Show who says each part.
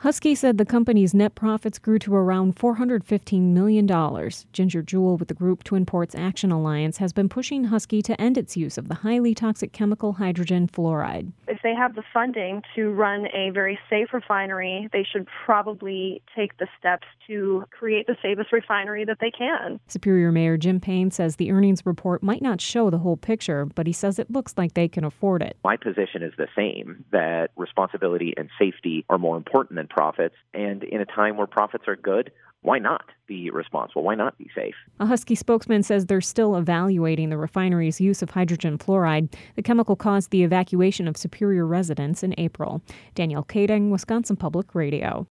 Speaker 1: Husky said the company's net profits grew to around $415 million. Ginger Jewell with the group Twin Ports Action Alliance has been pushing Husky to end its use of the highly toxic chemical hydrogen fluoride.
Speaker 2: If they have the funding to run a very safe refinery, they should probably take the steps to create the safest refinery that they can.
Speaker 1: Superior Mayor Jim Payne says the earnings report might not show the whole picture, but he says it looks like they can afford it.
Speaker 3: My position is the same, that responsibility and safety are more important than profits. And in a time where profits are good, why not be responsible? Why not be safe?
Speaker 1: A Husky spokesman says they're still evaluating the refinery's use of hydrogen fluoride. The chemical caused the evacuation of Superior residents in April. Danielle Kading, Wisconsin Public Radio.